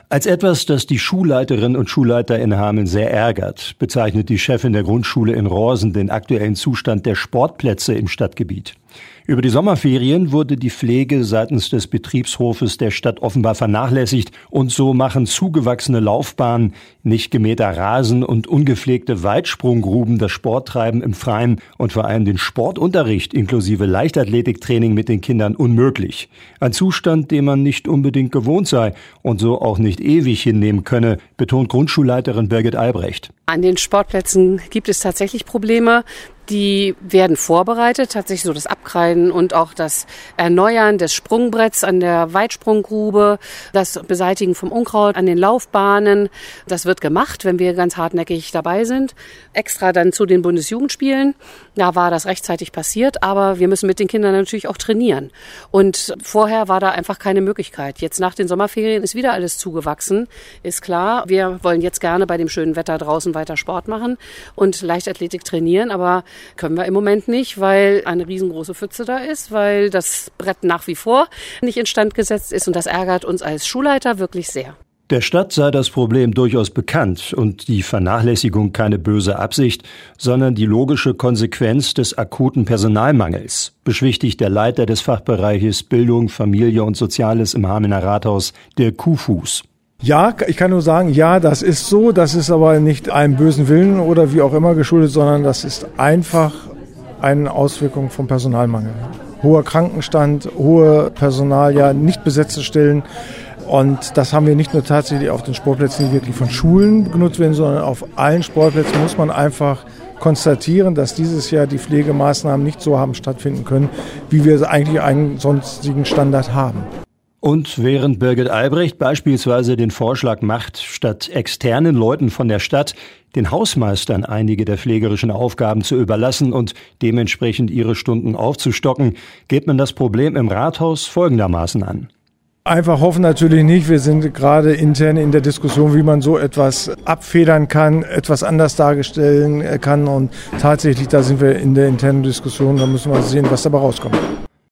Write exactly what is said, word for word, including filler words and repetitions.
Als etwas, das die Schulleiterinnen und Schulleiter in Hameln sehr ärgert, bezeichnet die Chefin der Grundschule in Rohrsen den aktuellen Zustand der Sportplätze im Stadtgebiet. Über die Sommerferien wurde die Pflege seitens des Betriebshofes der Stadt offenbar vernachlässigt und so machen zugewachsene Laufbahnen, nicht gemähter Rasen und ungepflegte Weitsprunggruben das Sporttreiben im Freien und vor allem den Sportunterricht inklusive Leichtathletiktraining mit den Kindern unmöglich. Ein Zustand, den man nicht unbedingt gewohnt sei und so auch nicht ewig hinnehmen könne, betont Grundschulleiterin Birgit Albrecht. An den Sportplätzen gibt es tatsächlich Probleme. Die werden vorbereitet, tatsächlich so das Abkreiden und auch das Erneuern des Sprungbretts an der Weitsprunggrube, das Beseitigen vom Unkraut an den Laufbahnen. Das wird gemacht, wenn wir ganz hartnäckig dabei sind. Extra dann zu den Bundesjugendspielen, da war das rechtzeitig passiert, aber wir müssen mit den Kindern natürlich auch trainieren. Und vorher war da einfach keine Möglichkeit. Jetzt nach den Sommerferien ist wieder alles zugewachsen, ist klar. Wir wollen jetzt gerne bei dem schönen Wetter draußen weiter Sport machen und Leichtathletik trainieren, aber können wir im Moment nicht, weil eine riesengroße Pfütze da ist, weil das Brett nach wie vor nicht instand gesetzt ist und das ärgert uns als Schulleiter wirklich sehr. Der Stadt sei das Problem durchaus bekannt und die Vernachlässigung keine böse Absicht, sondern die logische Konsequenz des akuten Personalmangels, beschwichtigt der Leiter des Fachbereiches Bildung, Familie und Soziales im Hamelner Rathaus, Dirk Kuhfuß. Ja, ich kann nur sagen, ja, das ist so. Das ist aber nicht einem bösen Willen oder wie auch immer geschuldet, sondern das ist einfach eine Auswirkung vom Personalmangel. Hoher Krankenstand, hohe Personal, ja, nicht besetzte Stellen. Und das haben wir nicht nur tatsächlich auf den Sportplätzen, die wirklich von Schulen genutzt werden, sondern auf allen Sportplätzen muss man einfach konstatieren, dass dieses Jahr die Pflegemaßnahmen nicht so haben stattfinden können, wie wir eigentlich einen sonstigen Standard haben. Und während Birgit Albrecht beispielsweise den Vorschlag macht, statt externen Leuten von der Stadt den Hausmeistern einige der pflegerischen Aufgaben zu überlassen und dementsprechend ihre Stunden aufzustocken, geht man das Problem im Rathaus folgendermaßen an. Einfach hoffen natürlich nicht. Wir sind gerade intern in der Diskussion, wie man so etwas abfedern kann, etwas anders darstellen kann. Und tatsächlich, da sind wir in der internen Diskussion. Da müssen wir sehen, was dabei rauskommt.